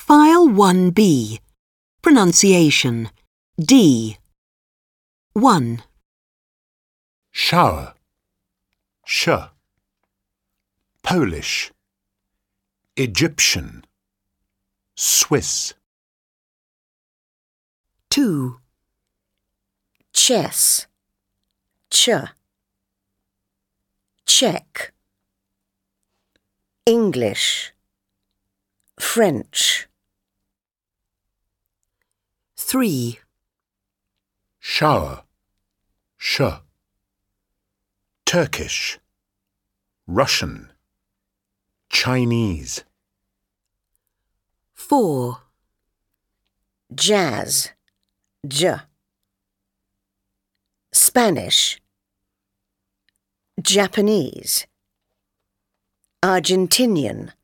File 1B. Pronunciation. D. 1. Shower. Sh. Polish. Egyptian. Swiss. 2. Chess. Ch. Czech. English. French. 3. Shower. Sh. Turkish. Russian. Chinese. 4. Jazz. J. Spanish. Japanese. Argentinian.